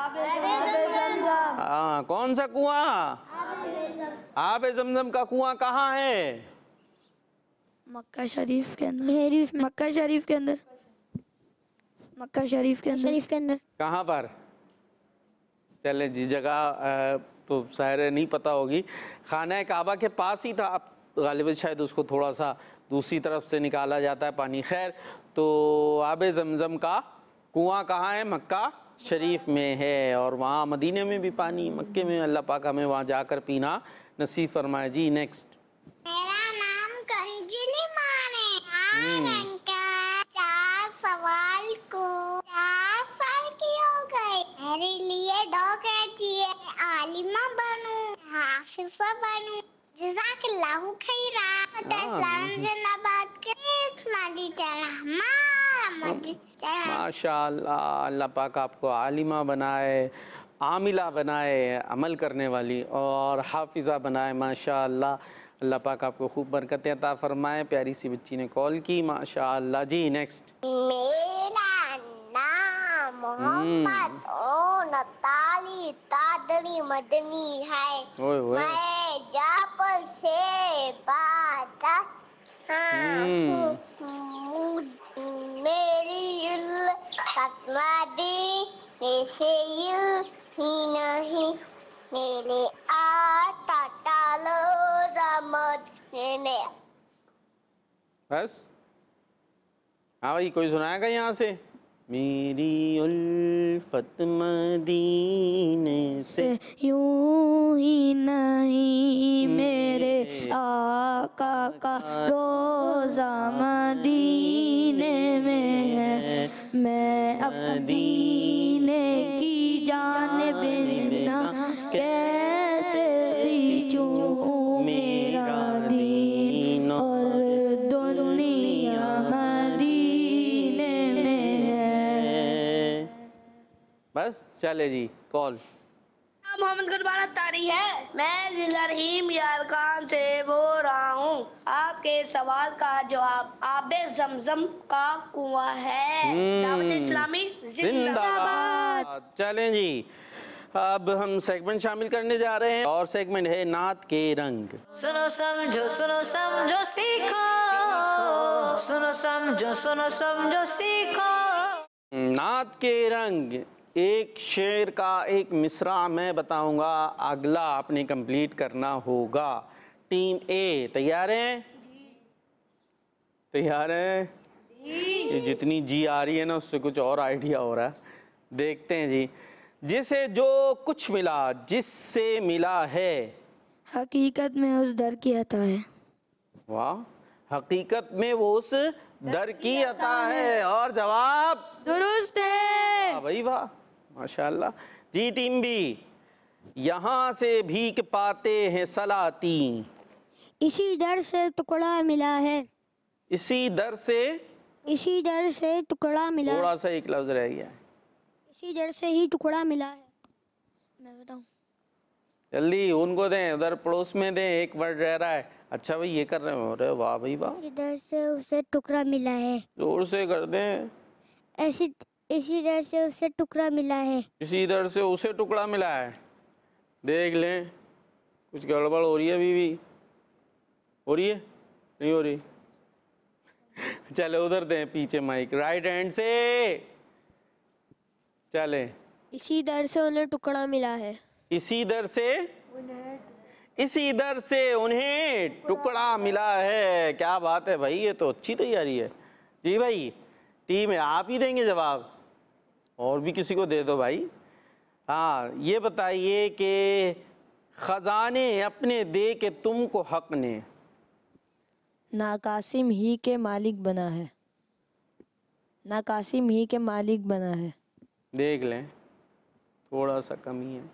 हाँ, कौन सा कुआं? आबे जमजम का कुआं कहाँ है? मक्का शरीफ के अंदर। मक्का शरीफ के अंदर। मक्का शरीफ के अंदर। कहाँ पर? चले जी, जगह तो शायद नहीं पता होगी। खाना काबा के पास ही था, अब गालिबन शायद उसको थोड़ा सा दूसरी तरफ से निकाला जाता है पानी। खैर, तो आबे जमजम का कुआं कहाँ है? मक्का शरीफ में है। और वहाँ मदीने में भी पानी, मक्के में। अल्लाह पाक हमें वहाँ जाकर पीना नसीब फरमाए जी। नेक्स्ट। मेरा नाम कंजली माने। का 4 सवाल को 4 साल की हो गए। मेरे लिए 2 कीजिए। आलिमा बनूं, हाफिजा बनूं। जज़ाकल्लाहु खैरा। इस्लाम जिंदाबाद के मदी चला माशाअल्लाह। अल्लाह पाक आपको आलिमा बनाए, आमिला बनाए, अमल करने वाली, और हाफिज़ा बनाए माशाअल्लाह। अल्लाह पाक आपको खूब बरकतें अता फरमाए। प्यारी सी बच्ची ने कॉल की माशाअल्लाह जी। नेक्स्ट। मेरा नाम मोहम्मद नताली तादरी मदनी है। मैं जापल से बात मेरी कतमादी ऐसे ही नहीं मेरे आटा टालो रमत ने। बस हाँ भाई, कोई सुनाएगा यहाँ से? मेरी उल्फत मदीने से यूं ही नहीं मेरे आका का रोज़ा मदीने में है। मैं मदीने की जानिब बिना कैसे खींचूं मेरा दीन, और दुनिया मदीने में है। बस चले जी कॉल। मोहम्मद गुरबान अत्तारी है। मैं जिला रहीम यारकान से बोल रहा हूँ। आपके सवाल का जवाब आबे जमजम का कुआं है। दावत इस्लामी जिंदाबाद। चलें जी, अब हम सेगमेंट शामिल करने जा रहे हैं, और सेगमेंट है नात के रंग। सुनो समझो सीखो। सुनो समझो सीखो। नात के रंग, एक शेर का एक मिसरा मैं बताऊंगा, अगला आपने कंप्लीट करना होगा। टीम ए तैयार है? तैयार है? ये जितनी जी आ रही है ना, उससे कुछ और आइडिया हो रहा है। देखते हैं जी। जिसे जो कुछ मिला, जिससे मिला है, हकीकत में उस दर की अता है। वाह, हकीकत में वो उस दर की अता है। और जवाब दुरुस्त है। वाह भाई वाह, माशाल्लाह जी। टीम बी, यहाँ से भीख पाते हैं सलाती, इसी डर से टुकड़ा मिला है। इसी दर से टुकड़ा मिला। थोड़ा सा एक लफ्ज रह गया है। इसी डर से ही टुकड़ा मिला है। मैं बताऊं? जल्दी उनको दें, उधर पड़ोस में दें, एक वर्ड रह रहा है। अच्छा भाई ये कर रहे हो, अरे वाह भाई वाह। इसी डर से उसे टुकड़ा मिला है। जोर से कर दें। इसी डर से उसे टुकड़ा मिला है। इसी दर से उसे टुकड़ा मिला है। देख लें, कुछ गड़बड़ हो रही है अभी भी। हो रही है? नहीं हो रही? चले उधर दें पीछे माइक, राइट हैंड से। चले। इसी दर से उन्हें टुकड़ा मिला है। इसी दर से उन्हें टुकड़ा मिला है। क्या बात है भाई, ये तो अच्छी तैयारी है जी। भाई टीम है, आप ही देंगे जवाब? और भी किसी को दे दो भाई। हाँ, ये बताइए कि ख़ज़ाने अपने दे के तुमको हक़ ने। नाकासिम ही के मालिक बना है। नाकासिम ही के मालिक बना है। देख लें, थोड़ा सा कमी है।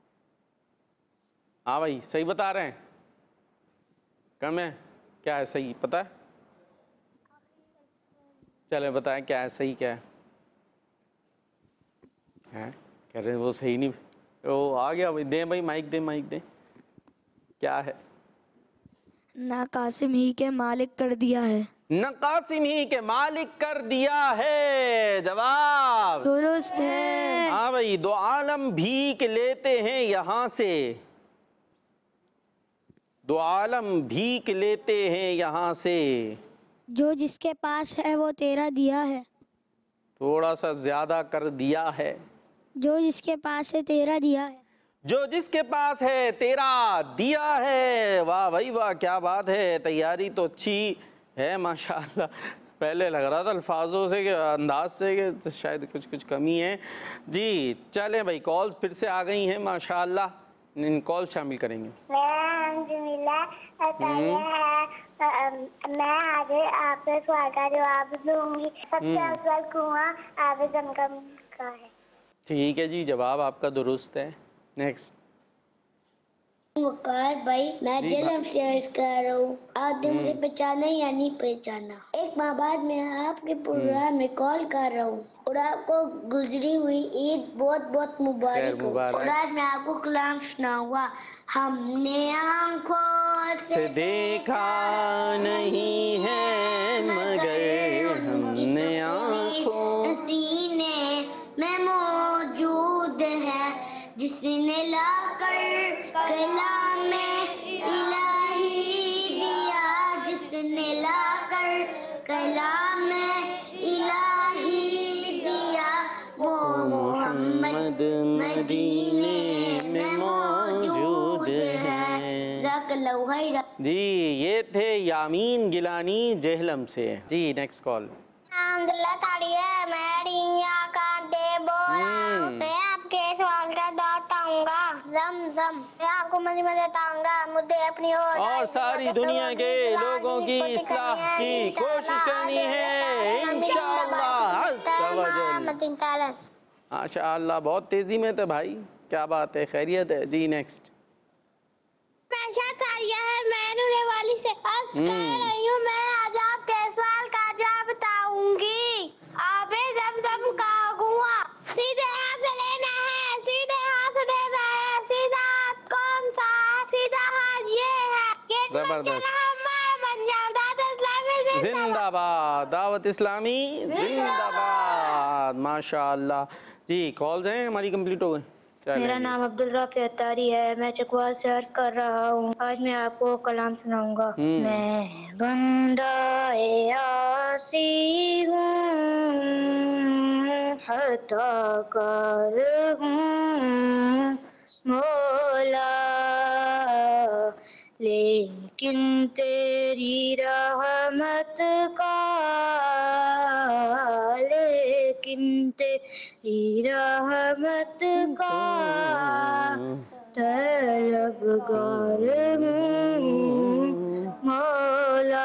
हाँ भाई, सही बता रहे हैं? कम है? क्या है सही, पता है? चले बताएं क्या है सही, क्या है? कह रहे हैं वो सही नहीं। ओ आ गया भाई, दे भाई माइक दे, माइक दे। क्या है? नाकासिम ही के मालिक कर दिया है। नकासिम ही के मालिक कर दिया है। जवाब दुरुस्त है। हाँ भाई, दो आलम भीख लेते हैं यहाँ से। दो आलम भीख लेते हैं यहाँ से। जो जिसके पास है वो तेरा दिया है। थोड़ा सा ज्यादा कर दिया है। जो जिसके पास है तेरा दिया है। जो जिसके पास है तेरा दिया है। वाह भाई वाह, क्या बात है, तैयारी तो अच्छी है माशाल्लाह। पहले लग रहा था अल्फाजों से, कि अंदाज से, कि शायद कुछ कुछ कमी है। जी चलें भाई, कॉल्स फिर से आ गई हैं माशाल्लाह, इन कॉल शामिल करेंगे। मैं आज आपसे सवाल का जवाब दूंगी। सबसे अफजल कुआं आब ज़मज़म का है। ठीक है जी, जवाब आपका दुरुस्त है। नेक्स्ट। वकार भाई, मैं जेलम से अर्ज कर रहा हूँ, आपने मुझे पहचाना या नहीं पहचाना? एक माह बाद मैं आपके प्रोग्राम में कॉल कर रहा हूँ और आपको गुजरी हुई ईद बहुत बहुत मुबारक हो। और आज मैं आपको कलाम सुनाऊंगा। हमने आंखों से देखा नहीं है मगर हमने आंखों सीने में मौजूद है, जिसने लाकर कलाम इलाही दिया, जिसने लाकर कलाम इलाही दिया, वो मोहम्मद मदीने में मौजूद है। ज़ाकल्लाहु खैरा। जी ये थे यामीन गिलानी जेहलम से। जी नेक्स्ट कॉल। अल्हम्दुलिल्लाह ताड़ी है, मैं आंखें दे बोल रहा हूं। मैं आपके सवाल का जवाब बताऊंगा। ज़मज़म। मैं आपको मज़े में बताऊंगा। मुझे अपनी और सारी दुनिया के लोगों की इस्लाह की कोशिश करनी है इंशाअल्लाह अज़्ज़ व जल। माशाअल्लाह, बहुत तेजी में थे भाई, क्या बात है, खैरियत है। जी नेक्स्ट। मैं नूरे वाली से अर्ज कर रही हूँ। मैं आज आपके सवाल का जवाब बताऊंगी। आबे ज़मज़म का कुआं सीधे हाथ से लेना है, सीधे हाथ से देना है। सीधा हाथ कौन सा है? सीधा हाथ ये है। ये जबरदस्त। दावत इस्लामी जिंदाबाद, दावत इस्लामी जिंदाबाद, माशाअल्लाह। जी कॉल्स हैं हमारी कंप्लीट हो गई। मेरा नाम अब्दुल राफी अत्तारी है, मैं चकवाल से अर्ज कर रहा हूँ। आज मैं आपको कलाम सुनाऊंगा। मैं बंदा-ए आसी हूँ, खताकार हूँ मौला, लेकिन तेरी रहमत का, लेकिन तेरी रहमत का तलबगार हूँ मौला।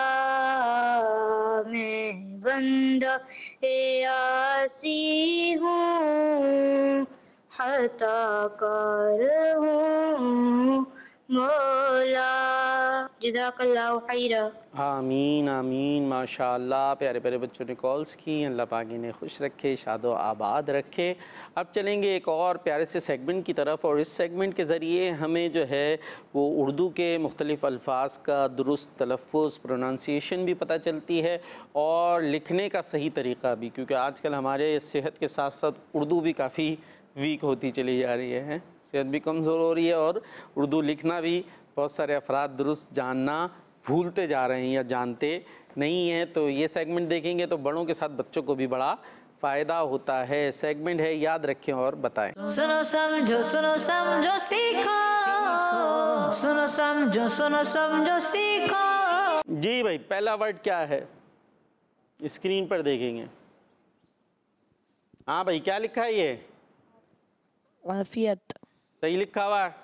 मैं बंदा ए आसी हूँ, खताकार हूँ मौला। जज़ाकल्लाहु खैरा। आमीन आमीन, माशाअल्लाह। प्यारे प्यारे बच्चों ने कॉल्स की, अल्लाह पाक इन्हें खुश रखे, शादो आबाद रखे। अब चलेंगे एक और प्यारे से सेगमेंट की तरफ, और इस सेगमेंट के ज़रिए हमें जो है वो उर्दू के मुख्तलिफ़ अल्फाज का दुरुस्त तलफ़्फ़ुज़, प्रोनाउंसिएशन भी पता चलती है, और लिखने का सही तरीक़ा भी, क्योंकि आजकल हमारे सेहत के साथ साथ उर्दू भी काफ़ी वीक होती चली जा रही है, सेहत भी कमज़ोर हो रही है, और उर्दू लिखना भी बहुत सारे अफराद दुरुस्त जानना भूलते जा रहे हैं या जानते नहीं हैं। तो ये सेगमेंट देखेंगे तो बड़ों के साथ बच्चों को भी बड़ा फ़ायदा होता है। सेगमेंट है, याद रखें और बताएं। सुनो समझो सीखो, सुनो समझो सीखो। जी भाई, पहला वर्ड क्या है? स्क्रीन पर देखेंगे। हाँ भाई, क्या लिखा है ये? आफियत। सही लिखा हुआ है।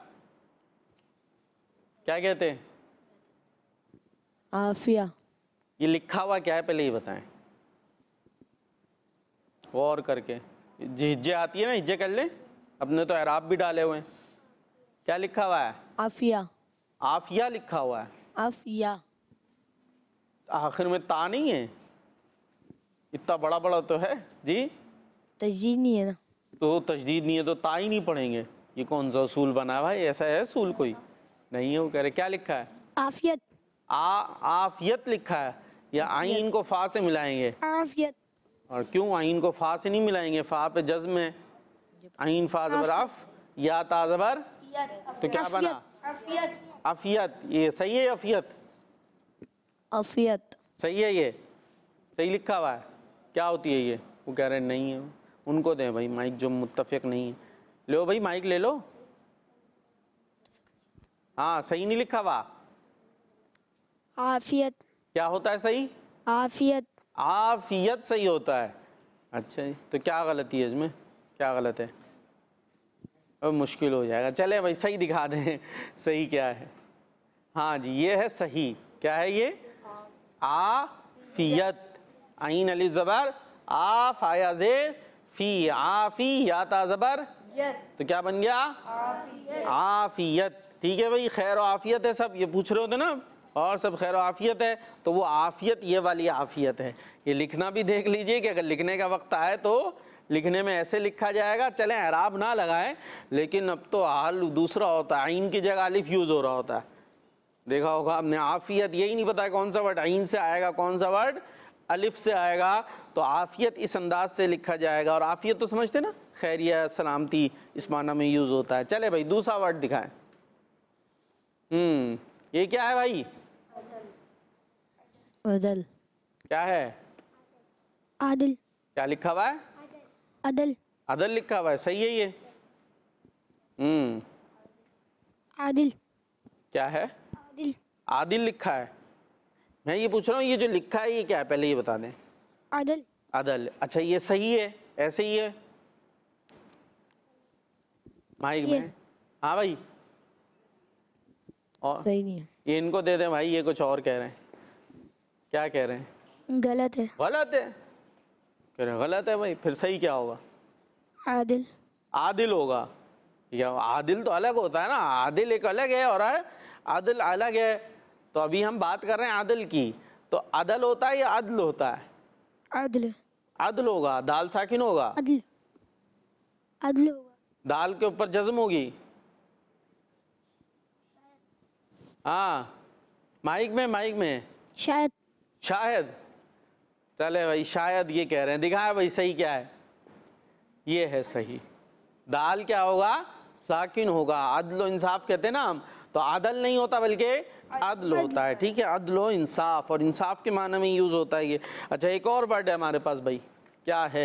क्या कहते हैं? आफिया। ये लिखा हुआ क्या है पहले ये बताएं, और करके। हिज्जे आती है ना, हिज्जे कर ले, अपने तो एराब भी डाले हुए हैं। क्या लिखा हुआ है? आफिया। आफिया लिखा हुआ है। आफिया। आखिर में ता नहीं है? इतना बड़ा बड़ा तो है जी। तजदीद नहीं है ना। तो तजदीद नहीं है तो ता ही नहीं पढ़ेंगे। ये कौन सा उसूल बना है भाई? ऐसा है उसूल कोई? नहीं है। वो कह रहे क्या लिखा है? आफियत। आफियत लिखा है, या आइन को फा से मिलाएंगे? आफियत। और क्यों आइन को फा से नहीं मिलाएंगे? फा पे जज्म है, आइन फा ज़बर आफ, या ता ज़बर, तो क्या बना? अफियत। ये सही है? अफियत आफियत। सही है? ये सही लिखा हुआ है। क्या होती है ये? वो कह रहे हैं नहीं है। उनको दें भाई माइक जो मुत्तफिक नहीं है। लो भाई माइक ले लो। हाँ, सही नहीं लिखा हुआ। आफियत। क्या होता है सही? आफियत। आफियत सही होता है। अच्छा जी, तो क्या गलती है इसमें? क्या गलत है? अब मुश्किल हो जाएगा। चले भाई सही दिखा दें। सही क्या है? हाँ जी, ये है सही। क्या है ये? आफियत। आइन अलिफ ज़बर, आफ आया ज़ेर, फी, आफी, या ता ज़बर, तो क्या बन गया? आफियत। ठीक है भाई, खैर और आफियत है सब। ये पूछ रहे होते ना, और सब खैर आफियत है, तो वो आफियत ये वाली आफियत है। ये लिखना भी देख लीजिए कि अगर लिखने का वक्त आए तो लिखने में ऐसे लिखा जाएगा। चलें एराब ना लगाएं, लेकिन अब तो हाल दूसरा होता है, आइन की जगह अलिफ यूज़ हो रहा होता है। देखा होगा आपने, आफियत यही नहीं पता है कौन सा वर्ड आइन से आएगा, कौन सा वर्ड अलिफ से आएगा, तो आफियत इस अंदाज से लिखा जाएगा। और आफियत तो समझते ना, खैरियत, सलामती, इस माना में यूज़ होता है। चले भाई दूसरा वर्ड दिखाएं। ये क्या है भाई? अदल। क्या है? आदिल। क्या लिखा हुआ है? अदल। अदल लिखा हुआ है। सही है ये? आदिल। क्या है? आदिल। आदिल लिखा है। मैं ये पूछ रहा हूँ, ये जो लिखा है ये क्या है पहले ये बता दें। आदिल। अदल। अच्छा, ये सही है? ऐसे ही है माइक में? हाँ भाई, और सही नहीं है। ये इनको दे दें भाई, ये कुछ और कह रहे हैं। क्या कह रहे हैं? गलत है। गलत है? कह रहे हैं गलत है भाई, फिर सही क्या होगा? आदिल। आदिल होगा। या आदिल तो अलग होता है ना, आदिल एक अलग है और आदिल अलग है। तो अभी हम बात कर रहे हैं आदिल की, तो अदल होता है या अदल होता है? आदिल। अदल होगा। दाल साकिन होगा। आदिल। आदिल होगा। दाल के ऊपर जज्म होगी। हाँ, माइक में शायद। शायद। चले भाई, शायद ये कह रहे हैं। दिखाए भाई सही क्या है? ये है सही। दाल क्या होगा? साकिन होगा। अदल इंसाफ कहते हैं ना हम, तो अदल नहीं होता बल्कि अदल होता है। ठीक है, अदल इंसाफ, और इंसाफ के माने में यूज होता है ये। अच्छा, एक और वर्ड है हमारे पास भाई, क्या है?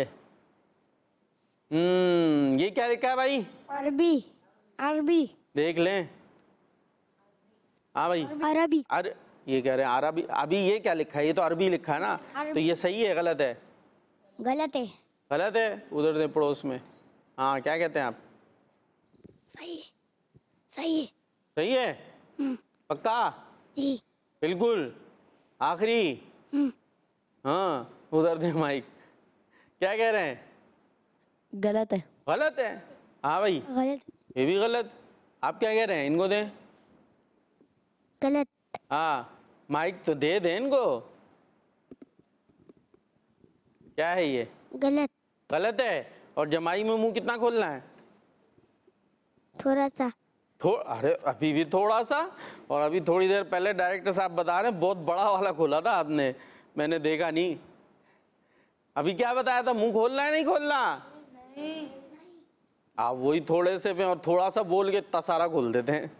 ये क्या लिखा है भाई? अरबी। अरबी। देख लें। हाँ भाई, अरबी। अरे ये कह रहे हैं अरबी। अभी ये क्या लिखा है? ये तो अरबी लिखा है ना, तो ये सही है गलत है? गलत है। गलत है। उधर दे पड़ोस में। हाँ, क्या कहते हैं आप? सही है। सही है। सही है? पक्का? जी। बिल्कुल आखिरी? हाँ, उधर दे माइक। क्या कह रहे हैं? गलत है। गलत है? हाँ भाई, गलत। ये भी गलत। आप क्या कह रहे हैं? इनको दें। गलत। हाँ, माइक तो दे दें इनको। क्या है ये? गलत। गलत है। और जमाई में मुंह कितना खोलना है? थोड़ा सा। अरे अभी भी थोड़ा सा, और अभी थोड़ी देर पहले डायरेक्टर साहब बता रहे हैं बहुत बड़ा वाला खोला था आपने, मैंने देखा नहीं। अभी क्या बताया था? मुंह खोलना है नहीं खोलना? नहीं। आप वही थोड़े से पे और थोड़ा सा बोल के इतना सारा खोल देते हैं।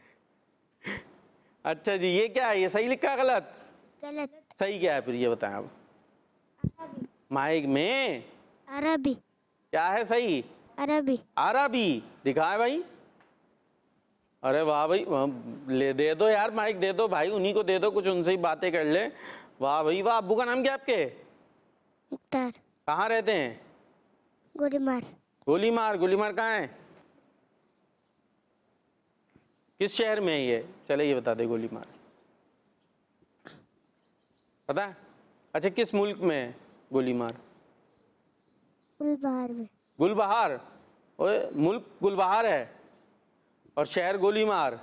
अच्छा जी, ये क्या है? ये सही लिखा है गलत? गलत। सही क्या है फिर ये बताएं आप माइक में। अरबी। क्या है सही? अरबी। अरबी। दिखाएं भाई। अरे वाह भाई, ले दे दो यार, माइक दे दो भाई, उन्हीं को दे दो, कुछ उनसे ही बातें कर ले। वाह भाई वाह। अब्बू का नाम क्या आपके? मुख्तार। कहाँ रहते हैं? गोलीमार। गोलीमार, गोलीमार कहाँ है? किस शहर में है ये? चले ये बता दे। गोलीमार पता है? अच्छा, किस मुल्क में है गोलीमार? गुलबहार में। गुलबहार? ओए, मुल्क गुलबहार है और शहर गोलीमार।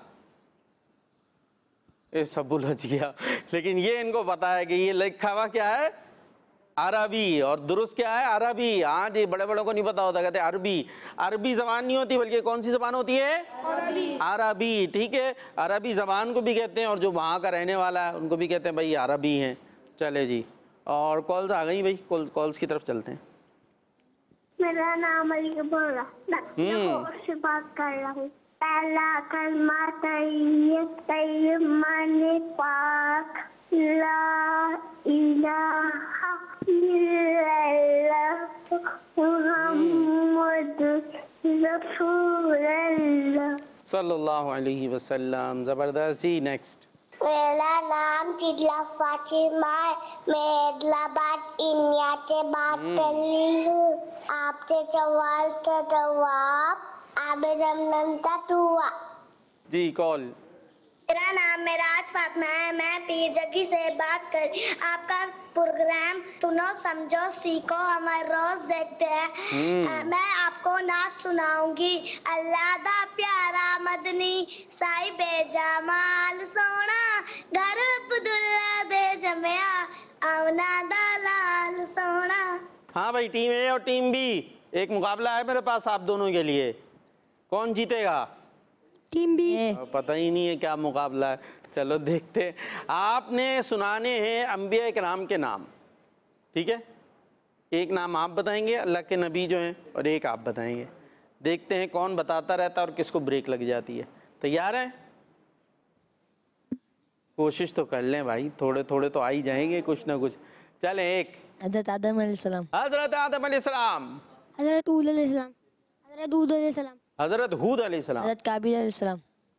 ये सब उलझ गया। लेकिन ये इनको पता है कि ये लिखा हुआ क्या है? अरबी, और दुरुस्त क्या है? अरबी। हाँ जी, बड़े बड़ों को नहीं पता होता, कहते अरबी। अरबी जबान नहीं होती, बल्कि कौन सी जबान होती है? अरबी। अरबी, ठीक है। अरबी जबान को भी कहते हैं, और जो वहाँ का रहने वाला है उनको भी कहते हैं भाई अरबी हैं। चले जी, और कॉल्स आ गई भाई, कॉल्स की तरफ चलते हैं। मेरा नाम अली बोला, मैं लाहौर से बात कर रहा हूँ। पहला कलमा तैयब माने पाक, ला इलाहा इल्लल्लाह मुहम्मदुर रसूलुल्लाह सल्लल्लाहु अलैहि वसल्लम। जबरदस्ती। नेक्स्ट। मेरा नाम तिदला फातिमा है, मैं हैदराबाद इंडिया से बात कर रही हूँ। आपसे सवाल का जवाब आबे जमजम का दुआ। जी, कॉल। मेरा नाम मेराज फातिमा है, मैं पीर जगी से बात कर। आपका प्रोग्राम सुनो समझो सीखो हमारे रोज देखते हैं। मैं आपको नात सुनाऊंगी। अल्लाह दा प्यारा मदनी साहिबे जमाल सोना, घर अब्दुल्ला दे जमया आवना दा लाल सोना। हाँ भाई, टीम ए और टीम बी, एक मुकाबला है मेरे पास आप दोनों के लिए। कौन जीतेगा? Team B. पता ही नहीं है क्या मुकाबला है। चलो देखते हैं। आपने सुनाने हैं अंबिया इकराम के नाम, ठीक है? एक नाम आप बताएंगे अल्लाह के नबी जो हैं, और एक आप बताएंगे। देखते हैं कौन बताता रहता है और किसको ब्रेक लग जाती है। तैयार है? कोशिश तो कर लें भाई, थोड़े थोड़े तो आ ही जाएंगे कुछ ना कुछ। चले। एक। हजरत आदम अलैहिस्सलाम। हजरत आदम अलैहिस्सलाम। हजरत हूद अलैहिस्सलाम। हजरत हूद अलैहिस्सलाम। हजरत हूद अलैहिस्सलाम। हजरत काबिल अलैहिस्सलाम।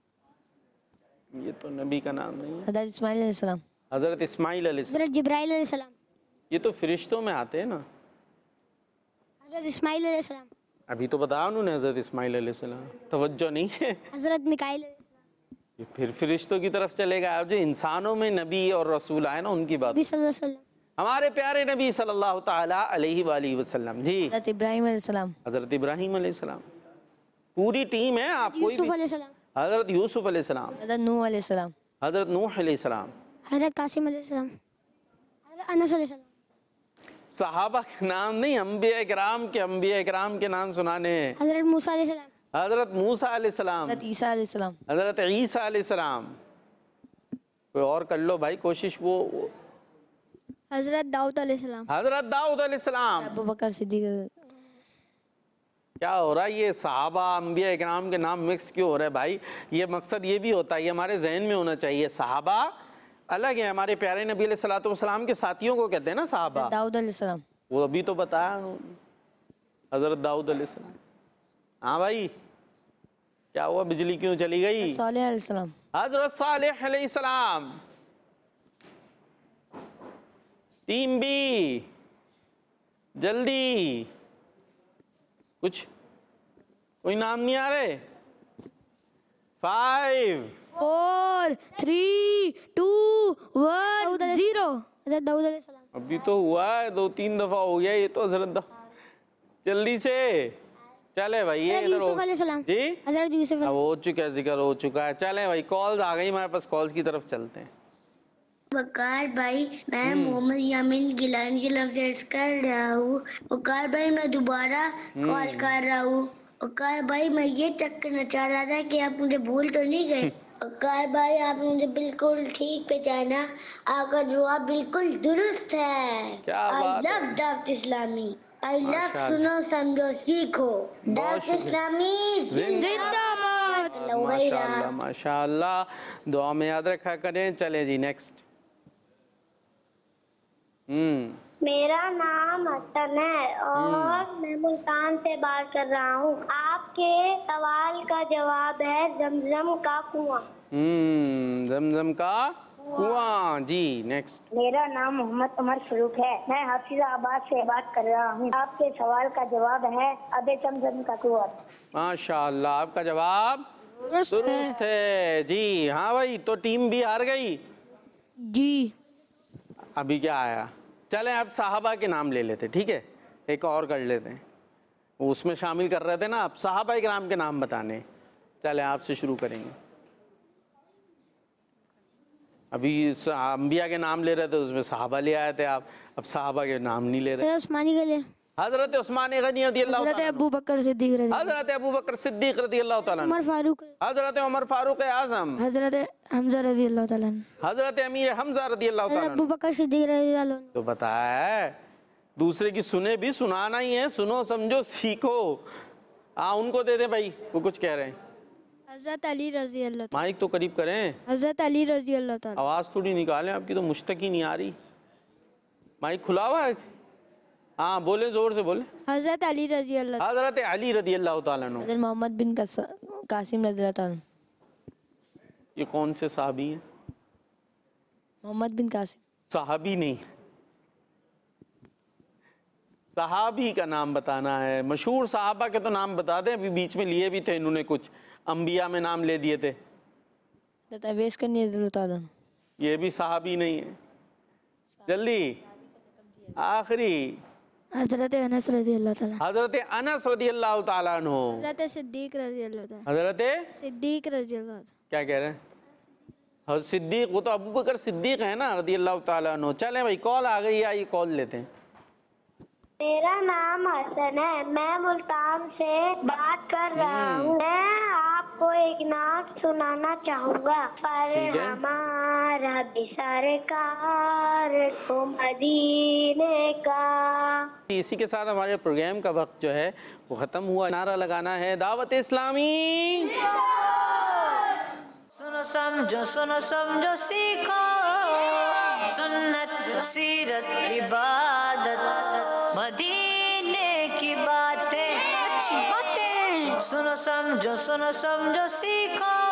ये तो नबी का नाम नहीं है। हजरत इस्माइल अलैहिस्सलाम। हजरत इस्माइल अलैहिस्सलाम। हजरत जिब्राइल अलैहिस्सलाम। ये तो फरिश्तों में आते हैं ना। हजरत इस्माइल अलैहिस्सलाम। अभी तो बताया उन्होंने हजरत इस्माइल अलैहिस्सलाम। तवज्जो नहीं है। हजरत मिकाइल अलैहिस्सलाम। ये फिर फरिश्तों की तरफ चलेगा। अब जो इंसानों में नबी और रसूल आए ना, उनकी बात। नबी सल्लल्लाहु अलैहि वसल्लम। हमारे प्यारे नबी सल्लल्लाहु ताला अलैहि वाली वसल्लम। जी। हजरत इब्राहिम अलैहिस्सलाम। हजरत इब्राहिम अलैहिस्सलाम। पूरी टीम है। आप कोई यूसुफ भी। अलैहिस्सलाम। हजरत यूसुफ अलैहिस्सलाम। हजरत नूह अलैहिस्सलाम। हजरत नूह अलैहिस्सलाम। हजरत कासिम अलैहिस्सलाम। हजरत अनस अलैहिस्सलाम। सहाबा के नाम नहीं, अंबिया इकराम के नाम सुनाने हैं। हजरत मूसा अलैहिस्सलाम। हजरत मूसा अलैहिस्सलाम। हजरत ईसा अलैहिस्सलाम। हजरत ईसा अलैहिस्सलाम। कोई और कर लो भाई कोशिश। वो हजरत दाऊद अलैहिस्सलाम। हजरत दाऊद अलैहिस्सलाम। अबू बकर सिद्दीक। क्या हो रहा है? ये सहाबा अंबिया इकराम के नाम मिक्स क्यों हो रहा है भाई? ये मकसद ये भी होता है, ये हमारे जहन में होना चाहिए। सहाबा अलग है, हमारे प्यारे नबी अलैहिस्सलातु वस्सलाम के साथियों को कहते हैं ना सहाबा। दाऊद अलैहिस्सलाम। वो अभी तो बताया उन्होंने, हजरत दाऊद अलैहिस्सलाम। हाँ भाई, क्या हुआ? बिजली क्यों चली गई? सालेह अलैहिस्सलाम। हजरत सालेह अलैहिस्सलाम। टीम बी, जल्दी। कुछ कोई नाम नहीं आ रहे? 5 4 3 2 1 0। हजरत दाऊद अलैहिस्सलाम। अभी तो हुआ है, 2-3 दफा हो गया ये तो। हजरत जल्दी से चले भाई। ये हजरत इधर यूसुफ अलैहिस्सलाम। जी, हजरत यूसुफ। अब हो चुका है, जिक्र हो चुका है। चले भाई, कॉल्स आ गई हमारे पास, कॉल्स की तरफ चलते हैं। वकार भाई, मैं मोहम्मद यामीन गिलानी से लफ्ज़ कर रहा हूँ। वकार भाई, मैं दोबारा कॉल कर रहा हूँ। वकार भाई, मैं ये चेक करना चाह रहा था कि आप मुझे भूल तो नहीं गए। वकार भाई, आपने मुझे बिल्कुल ठीक पहचाना। आपका जवाब बिल्कुल दुरुस्त है। क्या आई बात है। Love Dawat Islami. I love माशाअल्लाह। सुनो समझो सीखो। दावत शुक्रिया। इस्लामी जिंदाबाद। माशाअल्लाह माशाअल्लाह, दुआ में याद रखा करें। चले जी, नेक्स्ट। मेरा नाम हसन है और मैं मुल्तान से बात कर रहा हूँ। आपके सवाल का जवाब है जमजम का कुआं। जमजम का कुआं। जी नेक्स्ट। मेरा नाम मोहम्मद उमर फारूक है। मैं हाफिजाबाद से बात कर रहा हूँ। आपके सवाल का जवाब है अबे जमजम का कुआं। माशाअल्लाह, आपका जवाब दुरुस्त है जी। हाँ भाई, तो टीम भी हार गई जी। अभी क्या आया। चलें अब साहबा के नाम ले लेते, ठीक है, एक और कर लेते हैं, उसमें शामिल कर रहे थे ना आप, साहबा किराम के नाम बताने। चलें आपसे शुरू करेंगे। अभी अंबिया के नाम ले रहे थे, उसमें साहबा ले आए थे आप, अब साहबा के नाम नहीं ले रहे। उस्मानी के लिए हजरत उस्मान गनी रदियल्लाहु हजरत ताला, अबू बकर सिद्दीक रज़ी, हजरत अबू बकर सिद्दीक रदियल्लाहु ताला, उमर फारूक, हजरत उमर फारूक आजम, हजरत हमजा रज़ी अल्लाह ताला, हजरत अमीर हमजा रदियल्लाहु ताला। अबू बकर सिद्दीक रज़ी अल्लाह। तो बताया है, दूसरे की सुने भी, सुनाना ही है, सुनो समझो सीखो। हाँ उनको दे दे भाई, वो कुछ कह रहे हैं। हजरत अली रज़ी अल्लाह, माइक तो करीब करें, हजरत अली रज़ी अल्लाह ताला। आवाज़ थोड़ी निकालें, आपकी तो मुश्तक ही नहीं आ रही। माइक खुला हुआ है? हाँ बोले, जोर से बोले। हजरत अली रज़ी अल्लाह, हजरत अली रदियल्लाहु ताला अन्हु। हजरत मोहम्मद बिन कासिम रज़ी अल्लाह ताला। ये कौन से साहबी हैं? मोहम्मद बिन कासिम। साहबी नहीं, सहाबी का नाम बताना है। मशहूर साहबा के तो नाम बता दें, अभी बीच में लिए भी थे इन्होंने, कुछ अंबिया में नाम ले दिए थे। हजरत अवैस करनी रज़ी अल्लाह ताला। ये भी सहाबी नहीं है। जल्दी आखिरी, हजरत अनस रज़ी अल्लाह ताला, हजरत अनस रदियल्लाहु ताला अन्हु, हजरत सिद्दीक रज़ी अल्लाह ताला, हजरत सिद्दीक रज़ी अल्लाह। क्या कह रहे हैं? हजरत सिद्दीक, वो तो अबू बकर सिद्दीक है ना रदियल्लाहु ताला अन्हु। चलें भाई, कॉल आ गई, आइए कॉल लेते हैं। मेरा नाम हसन है। मैं मुल्तान से बात कर रहा हूँ। मैं आपको एक नाम सुनाना चाहूँगा। पर ठीक है। हमारा भी सरकार को मदीने का। इसी के साथ हमारे प्रोग्राम का वक्त जो है वो ख़त्म हुआ। नारा लगाना है दावत इस्लामी। सुनो समझो सीखो, सुन्नत सीरत इबादत मदीने की बातें, अच्छी बातें। सुनो समझो सीखो।